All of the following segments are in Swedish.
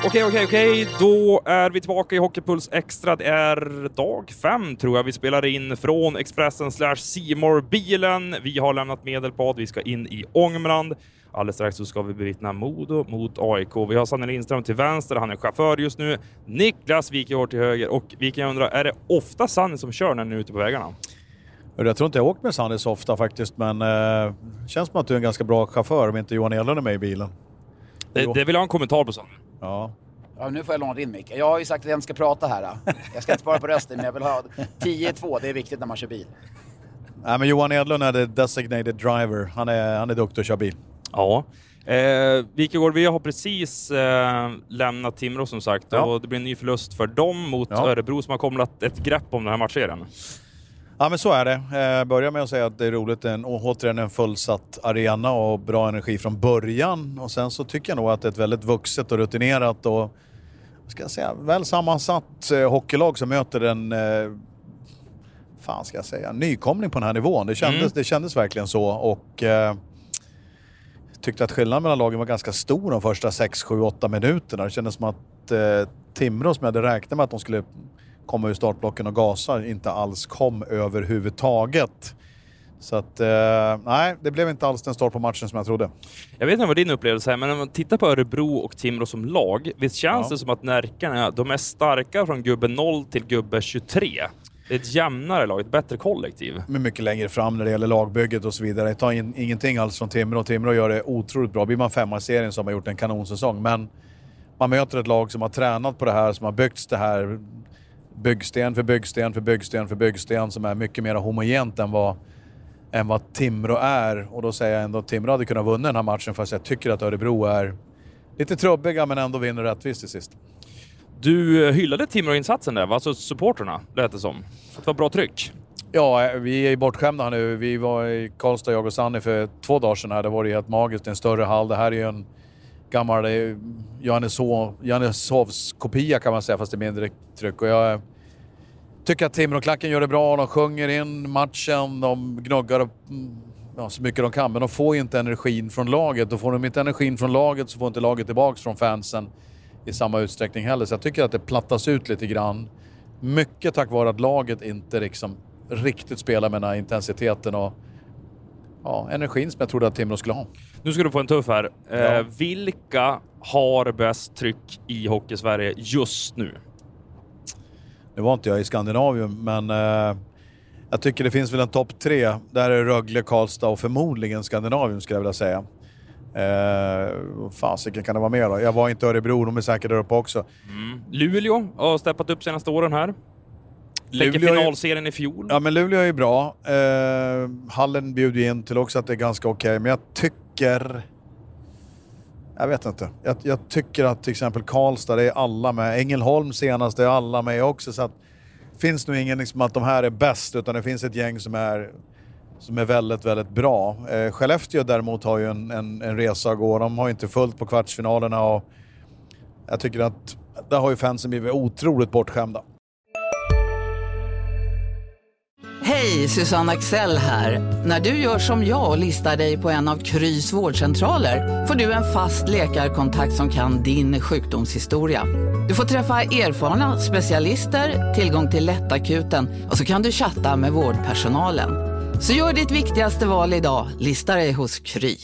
Okej. Då är vi tillbaka i Hockeypuls Extra. Det är dag 5 tror jag. Vi spelar in från Expressen/C-more-bilen. Vi har lämnat Medelpad. Vi ska in i Ångermanland. Alldeles strax så ska vi bevittna Modo mot AIK. Vi har Sanne Lindström till vänster. Han är chaufför just nu. Niklas Wikegård till höger. Och vi kan undra, är det ofta Sanne som kör när ni är ute på vägarna? Jag tror inte jag åkt med Sanne så ofta faktiskt. Men känns som att du är en ganska bra chaufför om inte Johan Edlund är med i bilen. Det vill jag ha en kommentar på, Sanne. Ja. Ja, nu får jag låna din mick. Jag har ju sagt att jag inte ska prata här. Jag ska inte spara på rösten, men jag vill ha 10-2. Det är viktigt när man kör bil. Nej, men Johan Edlund är the designated driver. Han är duktig att köra bil. Ja. Wikegård, vi har precis lämnat Timrå som sagt. Ja. Och det blir en ny förlust för dem mot Örebro som har kommit ett grepp om den här matchserien. Ja, men så är det. Börjar med att säga att det är roligt. Återigen en fullsatt arena och bra energi från början. Och sen så tycker jag nog att det är ett väldigt vuxet och rutinerat och ska jag säga, väl sammansatt hockeylag som möter en nykomling på den här nivån. Det kändes verkligen så. Och tyckte att skillnaden mellan lagen var ganska stor de första 6, 7, 8 minuterna. Det kändes som att Timrå, som jag hade räknat med att de skulle komma ur startblocken och gasa, inte alls kom överhuvudtaget. Så att, nej, det blev inte alls den start på matchen som jag trodde. Jag vet inte vad din upplevelse är, men när man tittar på Örebro och Timrå som lag, visst känns det som att Närkarna, de är starka från gubbe 0 till gubbe 23. Det är ett jämnare lag, ett bättre kollektiv. Men mycket längre fram när det gäller lagbygget och så vidare. Jag tar ingenting alls från Timrå. Timrå gör det otroligt bra. Blir man 5-serien som har gjort en kanonsäsong. Men man möter ett lag som har tränat på det här, som har byggts det här byggsten för byggsten för byggsten för byggsten, som är mycket mer homogent än vad Timrå är. Och då säger jag ändå att Timrå hade kunnat vinna den här matchen, fast jag tycker att Örebro är lite trubbiga men ändå vinner rättvist till sist. Du hyllade Timrå-insatsen där, alltså supporterna, lät det som. Så det var bra tryck. Ja, vi är bortskämda nu. Vi var i Karlstad, jag och Sanni, för 2 dagar sedan här. Det var det helt magiskt, en större hall. Det här är ju en gammal Johanneshovs kopia kan man säga, fast det är mindre tryck. Och jag tycker att Timrå-klacken gör det bra. De sjunger in matchen, de gnuggar så mycket de kan. Men de får inte energin från laget. Och får de inte energin från laget så får inte laget tillbaka från fansen i samma utsträckning heller. Så jag tycker att det plattas ut lite grann. Mycket tack vare att laget inte liksom riktigt spelar med den här intensiteten och energin som jag trodde att Timrå skulle ha. Nu ska du få en tuff här. Vilka har bäst tryck i Hockey-Sverige just nu? Nu var inte jag i Skandinavien, men jag tycker det finns väl en topp 3. Där är Rögle, Karlstad och förmodligen Skandinavien, skulle jag vilja säga. Fasiken kan det vara mer då? Jag var inte i Örebro, de är säkert där uppe också. Luleå har steppat upp senaste åren här. Läcker finalserien i fjol. Ja, men Luleå är ju bra. Hallen bjuder in till också att det är ganska okej. Men jag tycker... Jag vet inte. Jag tycker att till exempel Karlstad, det är alla med. Ängelholm senast, det är alla med också. Så att finns nog ingen liksom att de här är bäst, utan det finns ett gäng som är väldigt, väldigt bra. Skellefteå däremot har ju en resa att gå. De har ju inte fullt på kvartsfinalerna och jag tycker att där har ju fansen blivit otroligt bortskämda. Hej, Susanne Axel här. När du gör som jag och listar dig på en av Krys vårdcentraler får du en fast läkarkontakt som kan din sjukdomshistoria. Du får träffa erfarna specialister, tillgång till lättakuten och så kan du chatta med vårdpersonalen. Så gör ditt viktigaste val idag, lista dig hos Kry.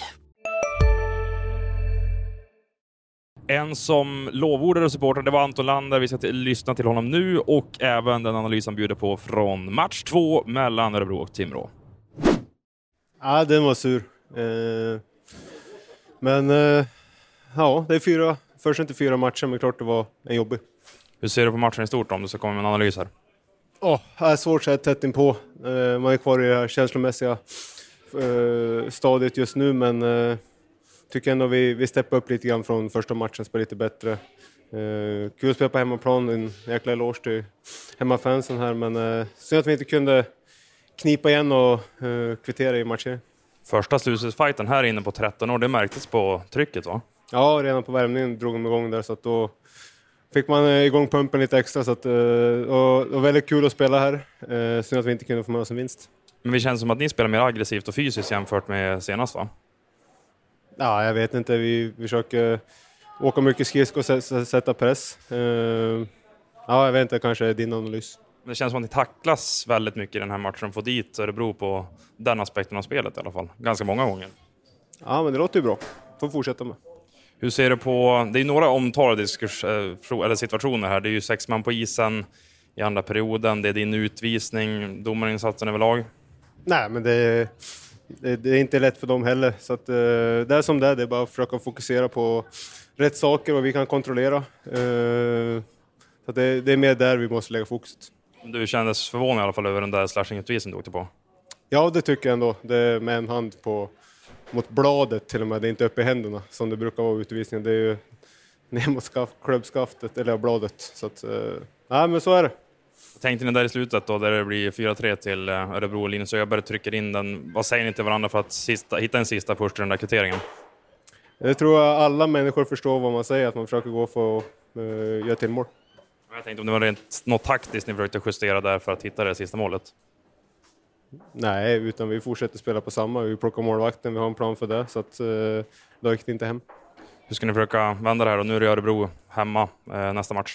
En som lovordade supporten, det var Anton Lander. Vi ska lyssna till honom nu och även den analys han bjuder på från match 2 mellan Örebro och Timrå. Ja, den var sur. Men det är först inte 4 matcher, men klart det var en jobbig. Hur ser du på matchen i stort om du ska komma med en analys här? Det är svårt att säga tätt inpå. Man är kvar i det här känslomässiga stadiet just nu, men tycker ändå vi steppar upp lite grann från första matchen, spelar lite bättre. Kul att spela på hemmaplan, en jäkla eloge till hemmafansen här, men synd att vi inte kunde knipa igen och kvittera i matchen. Första slutspelsfighten här inne på 13 år, det märktes på trycket, va? Ja, redan på värmningen drog de igång där, så att då fick man igång pumpen lite extra, så att, och väldigt kul att spela här. Synd att vi inte kunde få med oss en vinst. Men det känns som att ni spelar mer aggressivt och fysiskt jämfört med senast, va? Ja, jag vet inte. Vi försöker åka mycket skridskor och sätta press. Ja, jag vet inte, kanske är din analys. Det känns som att ni tacklas väldigt mycket i den här matchen. Får dit Örebro på den aspekten av spelet i alla fall. Ganska många gånger. Ja, men det låter ju bra. Får fortsätta med. Hur ser du på... Det är några omtalade situationer här. Det är ju 6 man på isen i andra perioden. Det är din utvisning, domarinsatsen överlag. Nej, men det är inte lätt för dem heller. Så att, det är som det är. Det är bara att försöka fokusera på rätt saker och vi kan kontrollera. Så att det är mer där vi måste lägga fokuset. Du kändes förvånad i alla fall över den där slashing-utvisningen du åkte på. Ja, det tycker jag ändå. Det är med en hand mot bladet till och med. Det är inte uppe i händerna som det brukar vara utvisningen. Det är ju ner mot klubbskaftet eller bladet. Så att, nej, men så är det. Tänkte ni där i slutet då, där det blir 4-3 till Örebro och Linus Öberg trycker in den. Vad säger ni till varandra för att hitta en sista push till den där kvitteringen? Jag tror att alla människor förstår vad man säger. Att man försöker gå för att göra till mål. Jag tänkte om det var något taktiskt ni försökte justera där för att hitta det sista målet. Nej, utan vi fortsätter spela på samma. Vi plockar målvakten, vi har en plan för det. Så att då gick det inte hem. Hur ska ni försöka vända det här? Och nu är det Örebro hemma nästa match.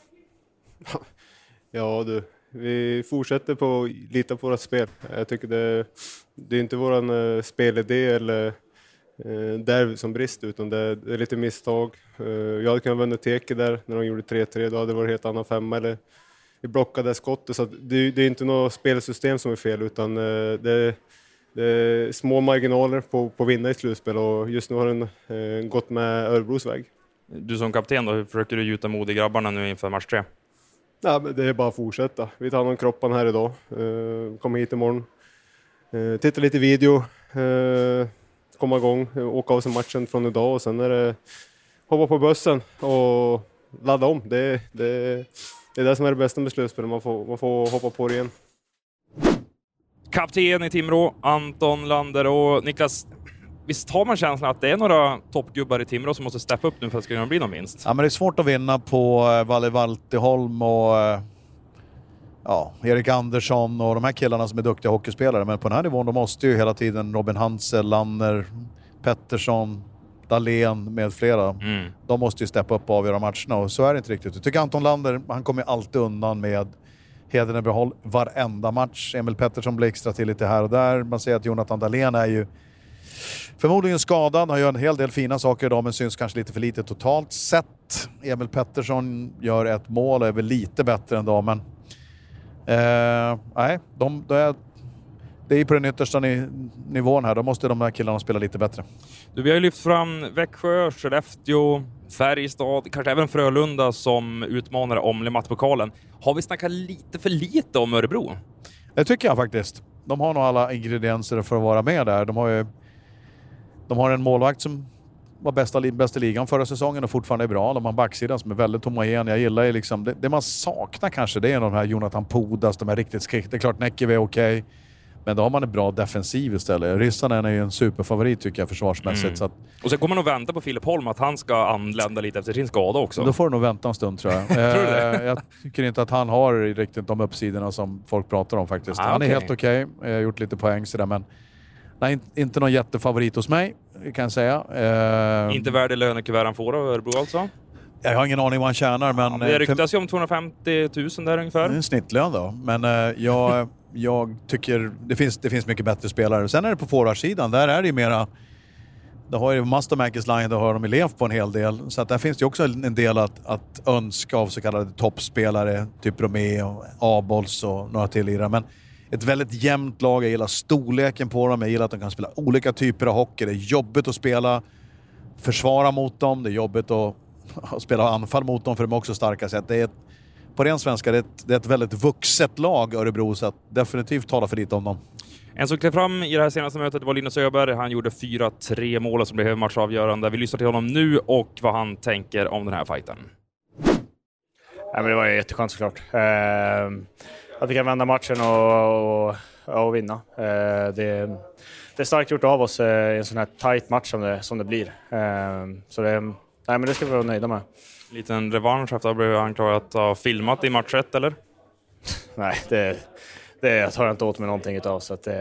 Ja du, vi fortsätter på lita på vårt spel. Jag tycker det är inte våran spelidé eller där som brist, utan det är lite misstag. Jag hade kunnat vända Teke där när de gjorde 3-3, då hade det varit helt annan 5 eller vi blockade skottet. Så det är inte något spelsystem som är fel, utan det är små marginaler på vinna i slutspel, och just nu har den gått med Örebros väg. Du som kapten då, hur försöker du gjuta mod i grabbarna nu inför match 3? Ja, men det är bara att fortsätta. Vi tar hand om kroppan här idag. Kommer hit imorgon. Titta lite video. Komma igång. Åka av sig matchen från idag. Och sen är det hoppa på bussen och ladda om. Det är det som är det bästa med slutspel. Man får hoppa på det igen. Kapten i Timrå, Anton Lander och Niklas. Visst har man känslan att det är några toppgubbar i Timrå som måste steppa upp nu för att det ska kunna bli någon vinst? Ja, men det är svårt att vinna på Valle Valtiholm och Erik Andersson och de här killarna som är duktiga hockeyspelare. Men på den här nivån då måste ju hela tiden Robin Hansel, Lanner, Pettersson, Dahlén med flera. De måste ju steppa upp och avgöra matcherna, och så är det inte riktigt. Jag tycker Anton Lander, han kommer alltid undan med hedern i behåll varenda match. Emil Pettersson blir extra till lite här och där. Man ser att Jonathan Dahlén är ju förmodligen skadad. Han gör en hel del fina saker idag, men syns kanske lite för lite totalt sett. Emil Pettersson gör ett mål och är väl lite bättre än damen. Nej, det är på den yttersta nivån här. Då måste de här killarna spela lite bättre. Vi har ju lyft fram Växjö, Skellefteå, Färjestad, kanske även Frölunda som utmanare om Le Mat-pokalen. Har vi snackat lite för lite om Örebro? Det tycker jag faktiskt. De har nog alla ingredienser för att vara med där. De har en målvakt som var bäst i ligan förra säsongen och fortfarande är bra. De har en backsida som är väldigt homogen. Jag gillar ju liksom... Det man saknar kanske, det är de här Jonathan Podas, de är riktigt skrikt. Det är klart Näckivi är okej. Men då har man en bra defensiv istället. Rissanen är ju en superfavorit tycker jag försvarsmässigt. Så att, och sen kommer man nog vänta på Filip Holm att han ska anlända lite efter sin skada också. Då får du nog vänta en stund tror jag. Tror du det? Jag tycker inte att han har riktigt de uppsidorna som folk pratar om faktiskt. Han är helt okej. Jag har gjort lite poäng sådär, men nej, inte någon jättefavorit hos mig kan jag säga. Inte värd det lönekuvert han får av Örebro alltså? Jag har ingen aning vad han tjänar, men... det ryktas ju om 250 000 där ungefär. Det är en snittlön då. Men jag tycker det finns mycket bättre spelare. Sen är det på forwardsidan, där är det ju mera... Där har ju Mastermakers Line, där har de levt på en hel del. Så att där finns det ju också en del att önska av så kallade toppspelare. Typ Romeo, Abols och några till i det. Men ett väldigt jämnt lag. Jag gillar storleken på dem. Jag gillar att de kan spela olika typer av hockey. Det är jobbigt att försvara mot dem. Det är jobbigt att spela anfall mot dem, för de är också starka. Så det är på ren svenska, det är ett väldigt vuxet lag Örebro, så att definitivt tala för lite om dem. En som klev fram i det här senaste mötet var Linus Öberg. Han gjorde 4-3 mål som blev matchavgörande. Vi lyssnar till honom nu och vad han tänker om den här fighten. Ja, men det var jätteskönt såklart. Att vi kan vända matchen och vinna. Det är starkt gjort av oss i en sån här tight match som det blir. Så men det ska vi vara nöjda med. Liten revansch efter att ha blivit anklagad att ha filmat i match 1, eller? Nej, det tar jag inte åt mig någonting utav. Så att,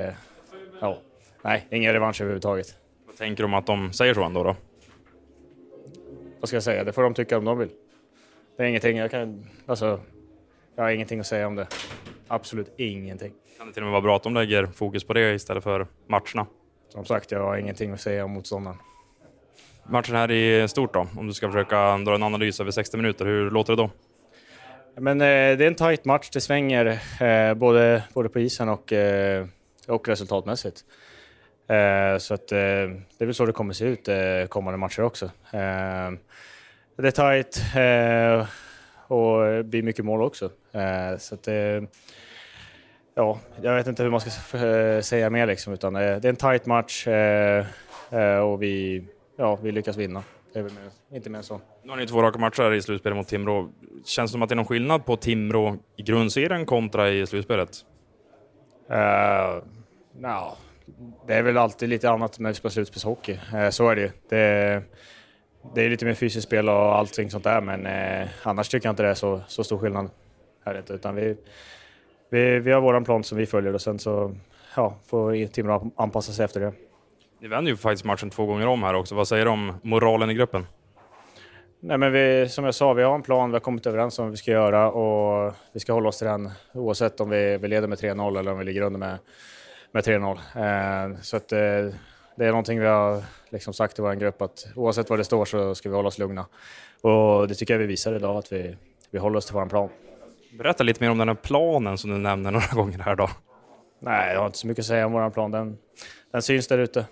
nej, ingen revansch överhuvudtaget. Vad tänker du om att de säger så ändå då? vad ska jag säga? Det får de tycka om de vill. Det är ingenting, jag har ingenting att säga om det. Absolut ingenting. Kan det till och med vara bra att de lägger fokus på det istället för matcherna? Som sagt, jag har ingenting att säga om motståndaren. Matchen här i stort då, om du ska försöka dra en analys över 60 minuter, hur låter det då? Men det är en tight match, det svänger både på isen och resultatmässigt. Så att det är väl så det kommer se ut kommande matcher också. Det är tight och det blir mycket mål också. Så att ja, jag vet inte hur man ska säga mer liksom, utan det är en tight match och vi lyckas vinna. Det är väl inte mer så. Nu har ni 2 raka matcher i slutspelet mot Timrå. Känns det som att det är någon skillnad på Timrå i grundserien kontra i slutspelet? Det är väl alltid lite annat med slutspelshockey. Så är det. Det är lite mer fysiskt spel och allting sånt där, men annars tycker jag inte det är så stor skillnad här inte, utan vi har våran plan som vi följer och sen så får Timrå anpassa sig efter det. Ni vänder ju faktiskt matchen 2 gånger om här också. Vad säger du om moralen i gruppen? Nej, men som jag sa, vi har en plan, vi har kommit överens om vad vi ska göra och vi ska hålla oss till den oavsett om vi leder med 3-0 eller om vi ligger under med 3-0. Så att det är någonting vi har liksom sagt till vår grupp, att oavsett vad det står så ska vi hålla oss lugna. Och det tycker jag vi visar idag, att vi håller oss till vår plan. Berätta lite mer om den här planen som du nämner några gånger här då. Nej, jag har inte så mycket att säga om vår plan. Den syns där ute.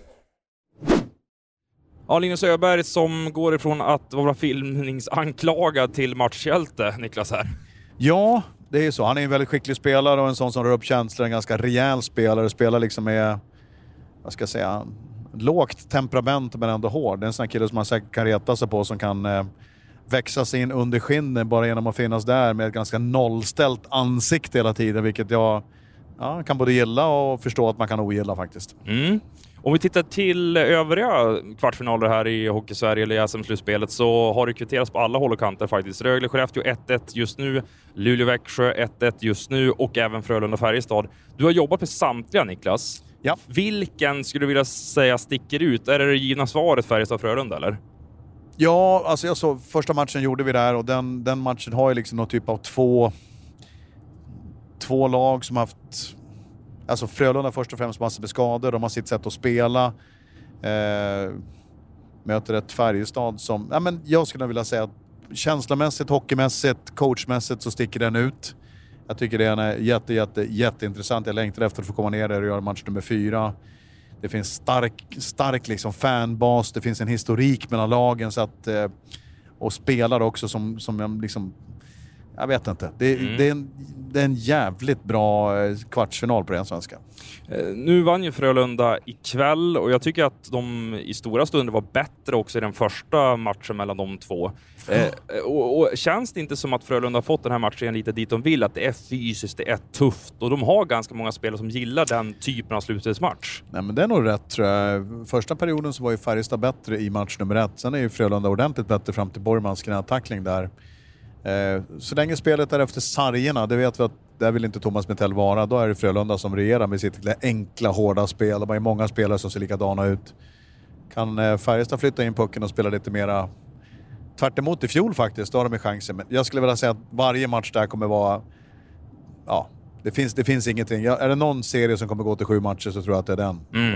Ja, Linus Öberg som går ifrån att vara filmningsanklagad till matchhjälte, Niklas här. Ja, det är så. Han är en väldigt skicklig spelare och en sån som rör upp känslor. En ganska rejäl spelare. Spelar liksom med, vad ska jag säga, lågt temperament men ändå hård. Det är en sån här kille som man säkert kan reta sig på, som kan växa sig in under skinnet bara genom att finnas där med ett ganska nollställt ansikte hela tiden. Vilket jag kan både gilla och förstå att man kan ogilla faktiskt. Mm. Om vi tittar till övriga kvartsfinaler här i Hockey-Sverige eller i SM-slutspelet, så har det kvitterats på alla håll och kanter faktiskt. Rögle-Skellefteå 1-1 just nu, Luleå-Växjö 1-1 just nu och även Frölunda-Färjestad. Du har jobbat med samtliga, Niklas. Ja. Vilken skulle du vilja säga sticker ut? Är det givna svaret Färjestad-Frölunda eller? Ja, alltså jag såg första matchen gjorde vi där och den matchen har ju liksom någon typ av två lag som haft... Alltså Frölunda först och främst massor med skador. De har sitt sätt att spela. Möter ett Färjestad som... Ja, men jag skulle vilja säga att känslomässigt, hockeymässigt, coachmässigt så sticker den ut. Jag tycker det är jätteintressant. Jag längtar efter att få komma ner där och göra match nummer 4. Det finns stark liksom fanbas. Det finns en historik mellan lagen. Så att, och spelare också som jag liksom... Jag vet inte. Det är en jävligt bra kvartsfinal på den svenska. Nu vann ju Frölunda ikväll och jag tycker att de i stora stunder var bättre också i den första matchen mellan de två. Och känns det inte som att Frölunda har fått den här matchen lite dit de vill? Att det är fysiskt, det är tufft och de har ganska många spelare som gillar den typen av slutspelsmatch. Nej, men det är nog rätt tror jag. Första perioden så var ju Färjestad bättre i match nummer 1. Sen är ju Frölunda ordentligt bättre fram till Borgmans knätackling där. Så länge spelet är efter sargerna, det vet vi att där vill inte Thomas Mitell vara. Då är det Frölunda som regerar med sitt enkla, hårda spel. De har ju många spelare som ser likadana ut. Kan Färjestad flytta in pucken och spela lite mera tvärt emot i fjol faktiskt, då har de chansen. Men jag skulle vilja säga att varje match där kommer vara... Ja, det finns ingenting. Är det någon serie som kommer gå till 7 matcher så tror jag att det är den.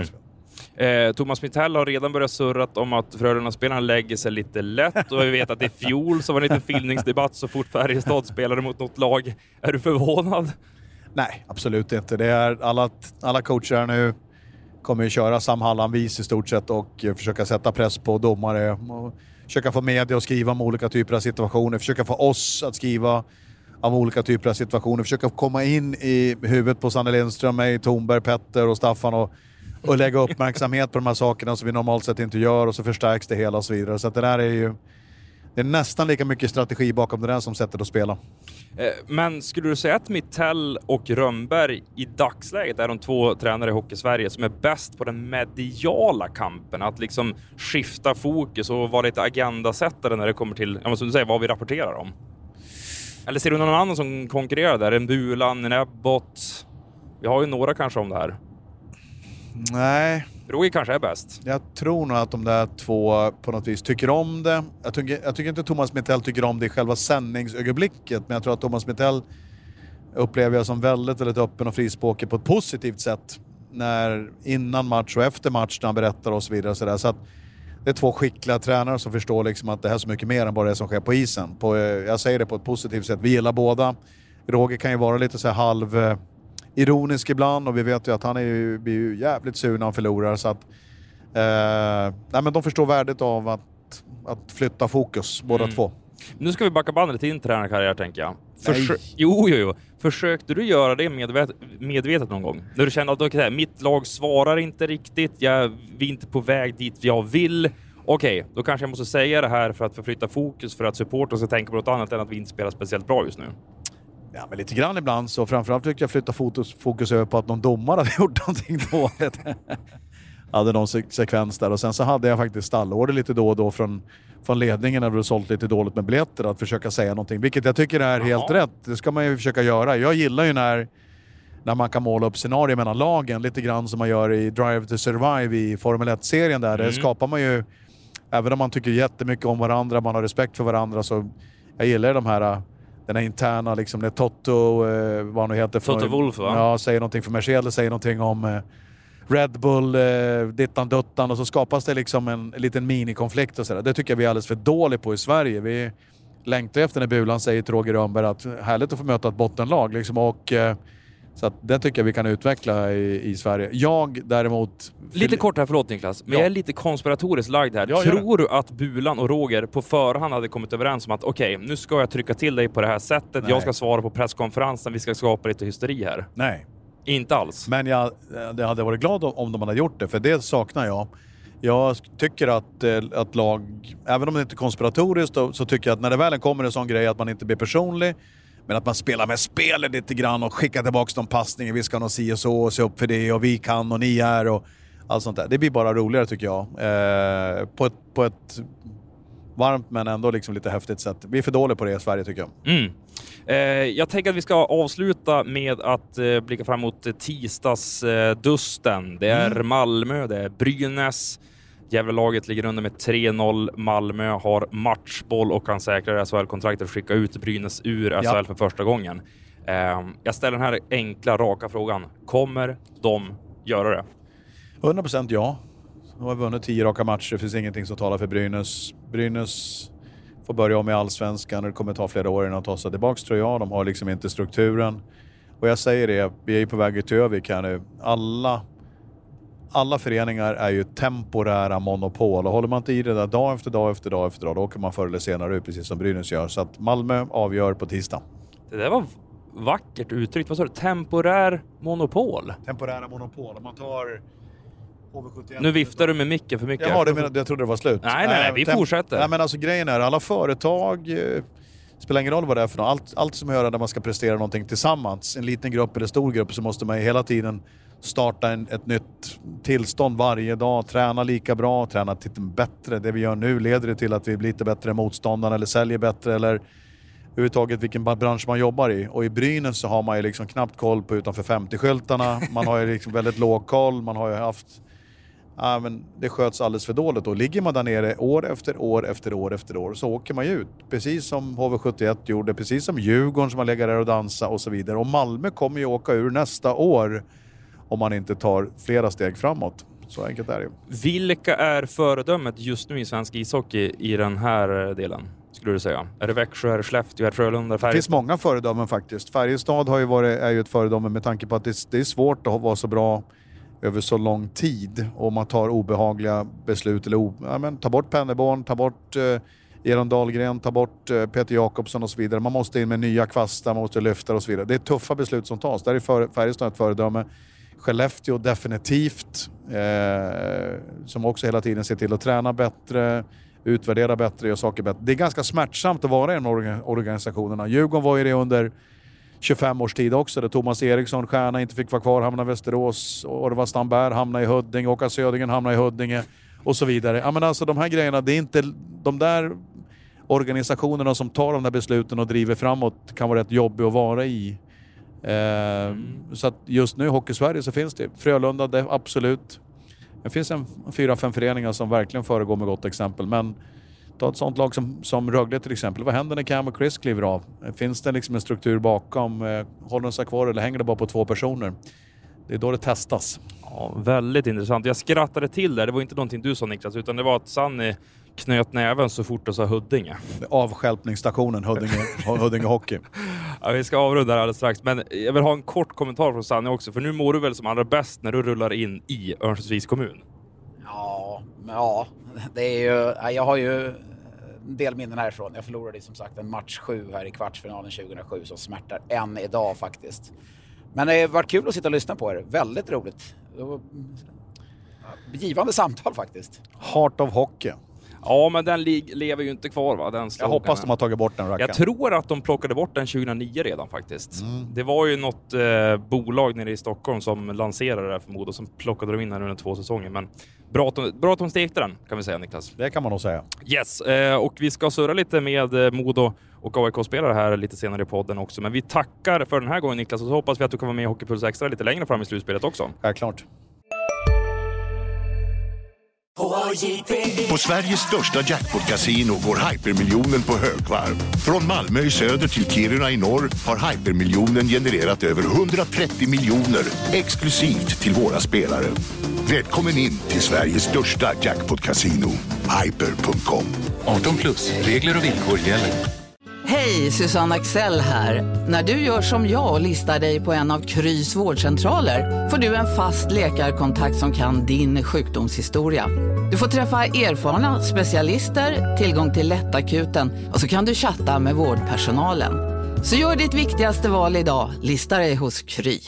Thomas Mitell har redan börjat surrat om att Frölunda-spelarna lägger sig lite lätt och vi vet att i fjol så var det en liten filmningsdebatt så fort Färjestad spelade mot något lag. Är du förvånad? Nej, absolut inte. Det är alla coacher nu kommer ju köra Sam Hallan-vis i stort sett och försöka sätta press på domare och försöka få media att skriva om olika typer av situationer, försöka få oss att skriva om olika typer av situationer, försöka komma in i huvudet på Sanne Lindström, mig, Thornberg, Petter och Staffan och lägga uppmärksamhet på de här sakerna som vi normalt sett inte gör och så förstärks det hela och så vidare. Så att det där är ju... Det är nästan lika mycket strategi bakom det där som sättet att spela. Men skulle du säga att Mitell och Rönnberg i dagsläget är de 2 tränare i Hockey-Sverige som är bäst på den mediala kampen? Att liksom skifta fokus och vara lite agendasättare när det kommer till, som du säger, vad vi rapporterar om? Eller ser du någon annan som konkurrerar där? En Bulan, en Ebbot? Vi har ju några kanske om det här. Nej, Roger kanske är bäst. Jag tror nog att de där två på något vis tycker om det. Jag tycker inte Thomas Mittell tycker om det i själva sändningsögonblicket, men jag tror att Thomas Mittell upplever jag som väldigt, väldigt öppen och frispråkig på ett positivt sätt innan match och efter match när han berättar och så vidare. Så att det är två skickliga tränare som förstår liksom att det här är så mycket mer än bara det som sker på isen. Jag säger det på ett positivt sätt. Vi gillar båda. Roger kan ju vara lite så här halv ironisk ibland, och vi vet ju att han blir ju jävligt sur när han förlorar. Så att, nej, men de förstår värdet av att flytta fokus, båda två. Nu ska vi backa bandet till din tränarkarriär, tänker jag. Jo. Försökte du göra det medvetet någon gång? När du kände att mitt lag svarar inte riktigt, vi är inte på väg dit jag vill. Okej, då kanske jag måste säga det här för att förflytta fokus, för att supporten ska tänka på något annat än att vi inte spelar speciellt bra just nu. Ja, men lite grann ibland, så framförallt tycker jag flytta fokus över på att någon domare hade gjort någonting dåligt. Hade någon sekvens där, och sen så hade jag faktiskt stallorder lite då och då från ledningen när du sålt lite dåligt med biljetter att försöka säga någonting, vilket jag tycker är helt rätt. Det ska man ju försöka göra. Jag gillar ju när man kan måla upp scenarier mellan lagen, lite grann som man gör i Drive to Survive i Formel 1-serien där. Det skapar man ju, även om man tycker jättemycket om varandra, man har respekt för varandra, så jag gillar den här interna liksom, när Toto, vad han nu heter, Toto Wolff, va? Ja, säger någonting för Mercedes, säger någonting om Red Bull, dittan duttan, och så skapas det liksom en liten minikonflikt och sådär. Det tycker jag vi är alldeles för dåliga på i Sverige. Vi längtar efter när Bulan säger till Roger Rönnberg att härligt att få möta ett bottenlag liksom, och så att det tycker jag vi kan utveckla i Sverige. Jag däremot... Lite kort här, förlåt Niklas, men jag är lite konspiratoriskt lagd här. Tror du att Bulan och Roger på förhand hade kommit överens om att okej, nu ska jag trycka till dig på det här sättet, jag ska svara på presskonferensen, vi ska skapa lite hysteri här? Nej. Inte alls. Men jag hade varit glad om de hade gjort det, för det saknar jag. Jag tycker att lag, även om det inte är konspiratoriskt, så tycker jag att när det väl kommer en sån grej att man inte blir personlig, men att man spelar med spelet lite grann och skickar tillbaka de passningar, vi ska nog se och så och se upp för det, och vi kan och ni är och allt sånt där. Det blir bara roligare tycker jag. På ett varmt men ändå liksom lite häftigt sätt. Vi är för dåliga på det i Sverige tycker jag. Jag tänker att vi ska avsluta med att blicka fram mot tisdagsdusten. Det är Malmö, det är Brynäs. Gävlelaget ligger under med 3-0. Malmö har matchboll och kan säkra SHL-kontraktet och skicka ut Brynäs ur SHL för första gången. Jag ställer den här enkla, raka frågan. Kommer de göra det? 100% ja. De har vunnit 10 raka matcher. Det finns ingenting som talar för Brynäs. Brynäs får börja om i Allsvenskan. Det kommer ta flera år innan de tar sig tillbaka, tror jag. De har liksom inte strukturen. Och jag säger det, vi är ju på väg till Övik här nu. Alla föreningar är ju temporära monopol. Och håller man inte i det där dag efter dag, då åker man förr eller senare ut, precis som Brynäs gör. Så att Malmö avgör på tisdag. Det där var vackert uttryckt. Vad sa du? Temporär monopol? Temporära monopol. Om man tar HV71... Nu viftar du med micken för mycket. Ja, jag trodde det var slut. Nej, vi fortsätter. Nej, men alltså grejen är, alla företag... spelar ingen roll vad det är för något. Allt som gör där man ska prestera någonting tillsammans, en liten grupp eller stor grupp, så måste man hela tiden starta ett nytt tillstånd varje dag, träna lika bra, träna lite bättre. Det vi gör nu leder det till att vi blir lite bättre än motståndarna eller säljer bättre, eller överhuvudtaget vilken bransch man jobbar i. Och i Brynäs så har man ju liksom knappt koll på utanför 50-skyltarna. Man har ju liksom väldigt låg koll. Man har ju haft... Ja, men det sköts alldeles för dåligt. Och ligger man där nere år efter år så åker man ju ut. Precis som HV71 gjorde, precis som Djurgården som har legat där och dansa och så vidare. Och Malmö kommer ju åka ur nästa år om man inte tar flera steg framåt. Så enkelt är det. Vilka är föredömet just nu i svensk ishockey i den här delen, skulle du säga? Är det Växjö, är det Skellefteå, är det Frölunda, Färjestad? Det finns många föredömen faktiskt. Färjestad är ju ett föredöme med tanke på att det är svårt att vara så bra över så lång tid, och man tar obehagliga beslut eller ta bort Penneborn, ta bort Eron Dahlgren, ta bort Peter Jakobsson och så vidare. Man måste in med nya kvastar, man måste lyfta och så vidare. Det är tuffa beslut som tas. Där är Färjestad ett föredöme. Skellefteå definitivt, som också hela tiden ser till att träna bättre, utvärdera bättre, göra saker bättre. Det är ganska smärtsamt att vara i de organisationerna. Djurgården var ju det under 25 års tid också, där Thomas Eriksson, stjärna, inte fick vara kvar, hamnade i Västerås, och det var Stamberg, hamnade i Huddinge, Åka Södingen hamnade i Huddinge och så vidare. Ja, men alltså de här grejerna, det är inte de där organisationerna som tar de där besluten och driver framåt, kan vara rätt jobbigt att vara i. Så att just nu i Hockey Sverige så finns det Frölunda, det absolut. Det finns 4-5 föreningar som verkligen föregår med gott exempel. Men ta ett sånt lag som Rögle till exempel. Vad händer när Cam och Chris kliver av? Finns det liksom en struktur bakom? Håller de sig kvar eller hänger det bara på 2 personer? Det är då det testas. Ja, väldigt intressant. Jag skrattade till där. Det var inte någonting du sa, Niklas, utan det var att Sanny knöt näven så fort och sa Huddinge. Avstjälpningsstationen Huddinge Hockey. Ja, vi ska avrunda här alldeles strax. Men jag vill ha en kort kommentar från Sanny också. För nu mår du väl som allra bäst när du rullar in i Örnsköldsviks kommun? Ja, det är ju... Jag har ju en del minnen härifrån. Jag förlorade som sagt en match 7 här i kvartsfinalen 2007 som smärtar än idag faktiskt. Men det har varit kul att sitta och lyssna på er. Väldigt roligt. Det var givande samtal faktiskt. Heart of Hockey. Ja, men den lever ju inte kvar, va? Den jag hoppas de har tagit bort den rackaren. Jag tror att de plockade bort den 2009 redan faktiskt. Det var ju något bolag nere i Stockholm som lanserade det här för Modo, som plockade de in här under 2 säsonger. Men bra att de stekte den, kan vi säga, Niklas. Det kan man nog säga. Yes, och vi ska surra lite med Modo och AIK-spelare här lite senare i podden också. Men vi tackar för den här gången, Niklas, och så hoppas vi att du kan vara med i Hockeypuls Extra lite längre fram i slutspelet också. Självklart. På Sveriges största jackpot-casino går hypermiljonen på högvarv. Från Malmö i söder till Kiruna i norr har hypermiljonen genererat över 130 miljoner exklusivt till våra spelare. Välkommen in till Sveriges största jackpot-casino, hyper.com. 18+, regler och villkor gäller. Hej, Susanne Axel här. När du gör som jag och listar dig på en av Krys vårdcentraler får du en fast läkarkontakt som kan din sjukdomshistoria. Du får träffa erfarna specialister, tillgång till lättakuten och så kan du chatta med vårdpersonalen. Så gör ditt viktigaste val idag, lista dig hos Kry.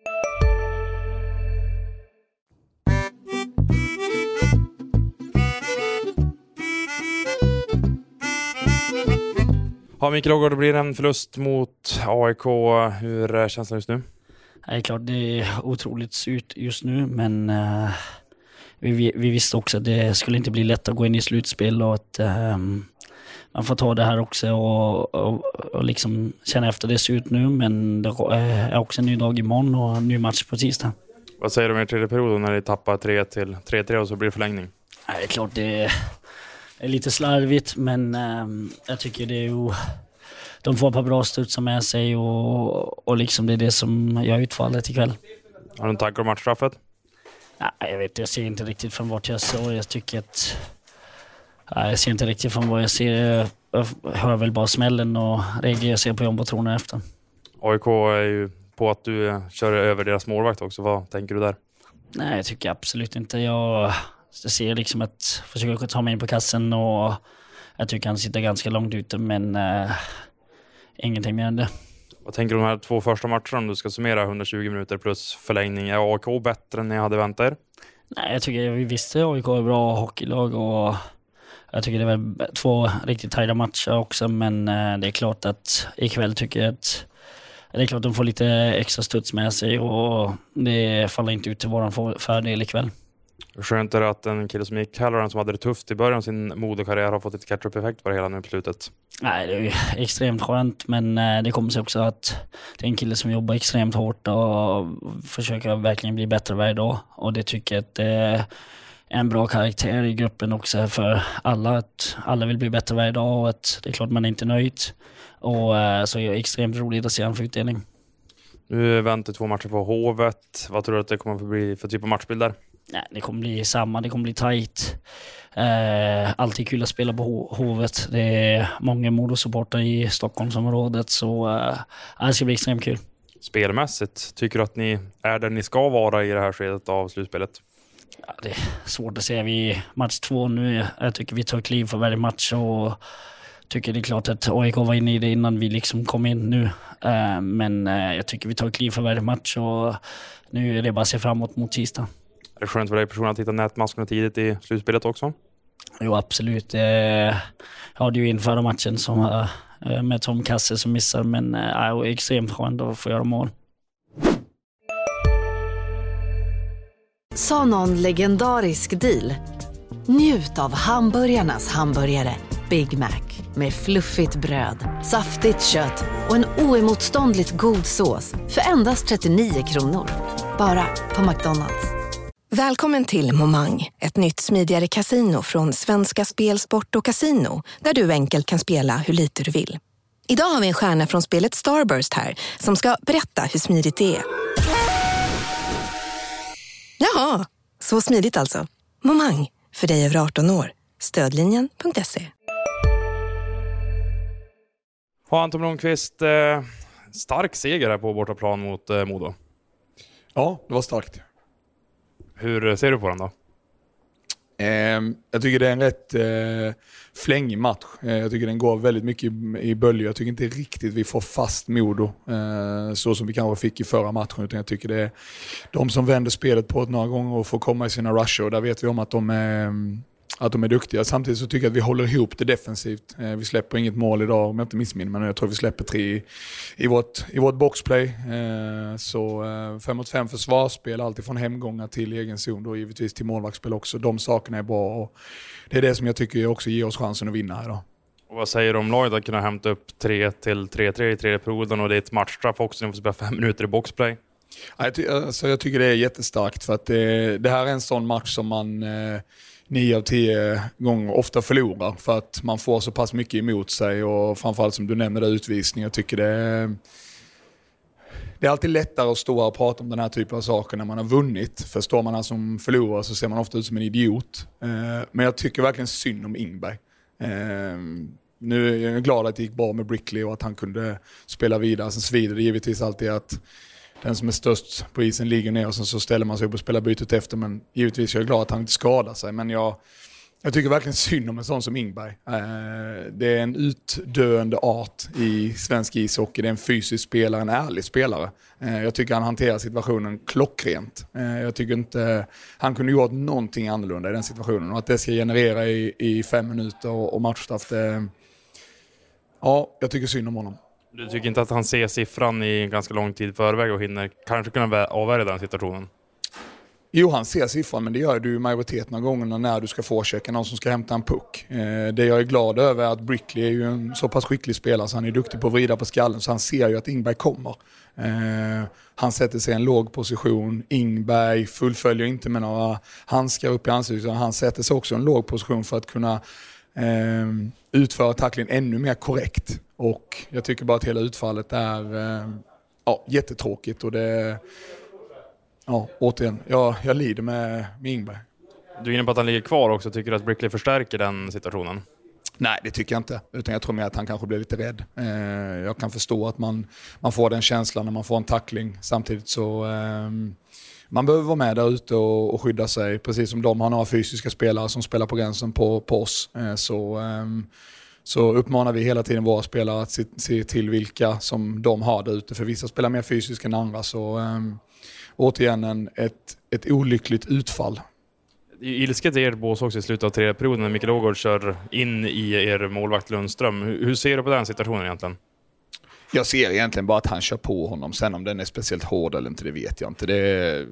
Ja, Mikael Ågård, det blir en förlust mot AIK. Hur känns det just nu? Det är klart, det är otroligt surt just nu, men vi visste också att det skulle inte bli lätt att gå in i slutspel och att man får ta det här också och liksom känna efter det ser ut nu, men det är också en ny dag imorgon och en ny match på tisdag. Vad säger du om er tredje period när ni tappar 3-3 och så blir det förlängning? Det är klart, det är lite slarvigt, men jag tycker det är ju, de får ett par bra studsar med sig och liksom det är det som gör utfallet ikväll. Har du en tanke om matchstraffet? Jag ser inte riktigt från vart jag såg. Jag tycker att jag ser inte riktigt från vad jag ser. Jag hör väl bara smällen och reagerar ser på jombotronen efter. AIK är ju på att du kör över deras målvakt också. Vad tänker du där? Nej, jag tycker absolut inte. Jag ser liksom att försöka ta mig in på kassen och jag tycker han sitter ganska långt ute, men ingenting mer än det. Vad tänker du om de här 2 första matcherna om du ska summera 120 minuter plus förlängning? Är AIK bättre än ni hade väntat er? Nej, jag tycker vi visste att AIK är bra hockeylag och jag tycker det är väl 2 riktigt tajda matcher också, men det är klart att ikväll tycker jag att det är klart att de får lite extra studs med sig och det faller inte ut till våran fördel ikväll. Skönt är det att en kille som gick Halloran som hade det tufft i början av sin modekarriär har fått ett catch-up-effekt på det hela nu på slutet. Nej, det är ju extremt skönt, men det kommer sig också att det är en kille som jobbar extremt hårt och försöker verkligen bli bättre varje dag. Och det tycker jag att det är en bra karaktär i gruppen också för alla. Att alla vill bli bättre varje dag och att det är klart man är inte nöjd. Och så är det extremt roligt att se en för utdelning. Nu väntar 2 matcher på Hovet. Vad tror du att det kommer att bli för typ av matchbild där? Nej, det kommer bli samma, det kommer bli tajt. Alltid kul att spela på Hovet. Det är många Modo-supportrar i Stockholmsområdet, så det ska bli extremt kul. Spelmässigt, tycker du att ni är där ni ska vara i det här skedet av slutspelet? Ja, det är svårt att säga. Vi är match 2 nu. Jag tycker vi tar kliv för varje match och tycker det är klart att AIK var inne i det innan vi liksom kom in nu. Men jag tycker vi tar kliv för varje match och nu är det bara att se framåt mot tisdag. Är det skönt för dig personen att hitta nätmaskorna tidigt i slutspelet också? Jo, absolut. Jag hade ju inför matchen som, med Tom Kasse som missar, men det är extremt skönt att få göra mål. Sa någon legendarisk deal? Njut av hamburgarnas hamburgare Big Mac med fluffigt bröd, saftigt kött och en oemotståndligt god sås för endast 39 kronor. Bara på McDonald's. Välkommen till Momang, ett nytt smidigare casino från Svenska Spel, Sport och Casino, där du enkelt kan spela hur lite du vill. Idag har vi en stjärna från spelet Starburst här som ska berätta hur smidigt det är. Jaha, så smidigt alltså. Momang, för dig över 18 år. Stödlinjen.se. Har Anton Blomqvist stark seger här på bortaplan mot Modo? Ja, det var starkt. Hur ser du på den då? Jag tycker det är en rätt flängig match. Jag tycker den går väldigt mycket i bölj. Jag tycker inte riktigt vi får fast Modo så som vi kanske fick i förra matchen. Utan jag tycker det är de som vänder spelet på ett några gånger och får komma i sina rusher. Och där vet vi om att de är duktiga. Samtidigt så tycker jag att vi håller ihop det defensivt. Vi släpper inget mål idag om jag inte missminner mig. Jag tror vi släpper 3 i vårt boxplay. Så 5-mot-5 försvarsspel, alltid från hemgångar till egen zon och givetvis till målvaktsspel också. De sakerna är bra och det är det som jag tycker också ger oss chansen att vinna här idag. Och vad säger du om laget att kunna hämta upp 3-3 i tredje perioden och det är ett matchstraff också, ni får spela 5 minuter i boxplay? Jag tycker det är jättestarkt för att det här är en sån match som man 9 av 10 gånger ofta förlorar för att man får så pass mycket emot sig och framförallt som du nämnde utvisning. Jag tycker det är alltid lättare att stå och prata om den här typen av saker när man har vunnit. För står man här som förlorar så ser man ofta ut som en idiot. Men jag tycker verkligen synd om Ingberg. Nu är jag glad att det gick bra med Brickley och att han kunde spela vidare. Sen svider det givetvis alltid att den som är störst på isen ligger ner och sen så ställer man sig upp och spelar bytet efter. Men givetvis är jag glad att han inte skadar sig. Men jag tycker verkligen synd om en sån som Ingberg. Det är en utdöende art i svensk ishockey. Det är en fysisk spelare, en ärlig spelare. Jag tycker han hanterar situationen klockrent. Jag tycker inte han kunde gjort någonting annorlunda i den situationen. Och att det ska generera i 5 minuter och matchstraff. Ja, jag tycker synd om honom. Du tycker inte att han ser siffran i en ganska lång tid förväg och hinner kanske kunna avvärja den situationen? Jo, han ser siffran, men det gör du i majoriteten av gångerna när du ska förchecka någon som ska hämta en puck. Det jag är glad över är att Brickley är ju en så pass skicklig spelare så han är duktig på att vrida på skallen så han ser ju att Ingberg kommer. Han sätter sig i en låg position. Ingberg fullföljer inte med några handskar upp i ansiktet. Han sätter sig också i en låg position för att kunna utföra tacklingen ännu mer korrekt. Och jag tycker bara att hela utfallet är jättetråkigt och det återigen, jag lider med Ingberg. Du är inne på att han ligger kvar också. Tycker du att Brickley förstärker den situationen? Nej, det tycker jag inte. Utan jag tror mer att han kanske blir lite rädd. Jag kan förstå att man får den känslan när man får en tackling. Samtidigt så man behöver vara med där ute och skydda sig. Precis som de har några fysiska spelare som spelar på gränsen på oss. Så uppmanar vi hela tiden våra spelare att se till vilka som de har där ute. För vissa spelar mer fysiskt än andra. Så återigen ett olyckligt utfall. Ilsket är ert bås också i slutet av tredje perioden när Mikael Ågård kör in i er målvakt Lundström. Hur ser du på den situationen egentligen? Jag ser egentligen bara att han kör på honom. Sen om den är speciellt hård eller inte, det vet jag inte.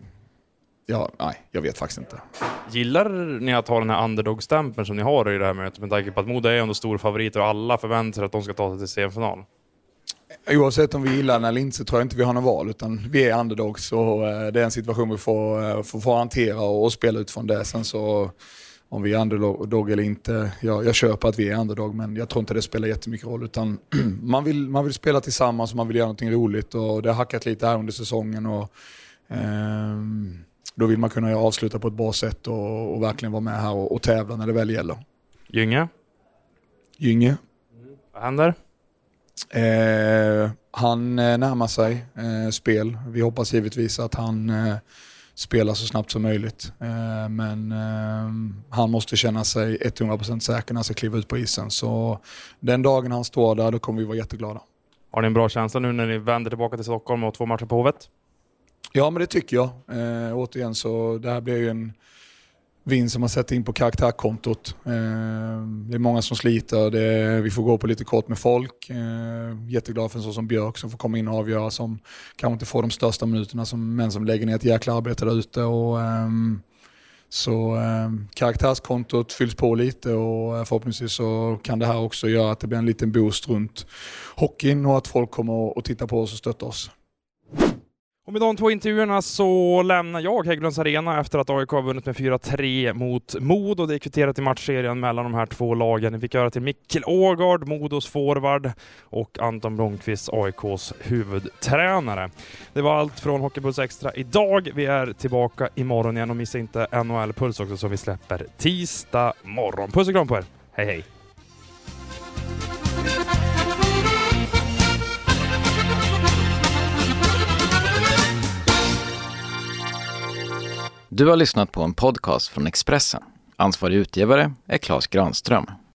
Jag vet faktiskt inte. Gillar ni att ha den här underdog-stämpeln som ni har i det här mötet med tanke på att Modo är ändå stor favoriter och alla förväntar sig att de ska ta sig till semifinal? Oavsett om vi gillar den eller inte så tror jag inte vi har någon val utan vi är underdogs och det är en situation vi får hantera och spela ut från det. Sen så om vi är underdog eller inte, jag köper att vi är underdog men jag tror inte det spelar jättemycket roll utan man vill spela tillsammans och man vill göra någonting roligt och det har hackat lite här under säsongen och då vill man kunna avsluta på ett bra sätt och verkligen vara med här och tävla när det väl gäller. Gynge. Vad händer? Han närmar sig spel. Vi hoppas givetvis att han spelar så snabbt som möjligt. Men han måste känna sig 100% säker när han ska kliva ut på isen. Så den dagen han står där, då kommer vi vara jätteglada. Har ni en bra känsla nu när ni vänder tillbaka till Stockholm och 2 matcher på Hovet? Ja, men det tycker jag. Återigen så det här blir ju en vinst som man sätter in på karaktärkontot. Det är många som sliter. Vi får gå på lite kort med folk. Jätteglad för en sån som Björk som får komma in och avgöra som kanske inte får de största minuterna men som lägger ner ett jäkla arbete där ute. Så karaktärskontot fylls på lite och förhoppningsvis så kan det här också göra att det blir en liten boost runt hockeyn och att folk kommer att titta på oss och stötta oss. Och med de 2 intervjuerna så lämnar jag Hägglunds Arena efter att AIK har vunnit med 4-3 mot Modo. Det är kvitterat i matchserien mellan de här 2 lagen. Vi fick göra till Mikkel Ågård, Modos forward, och Anton Blomqvist, AIKs huvudtränare. Det var allt från Hockeypuls Extra idag. Vi är tillbaka imorgon igen och missa inte NHL-puls också som vi släpper tisdag morgon. Puss och kram på er. Hej hej! Du har lyssnat på en podcast från Expressen. Ansvarig utgivare är Claes Granström.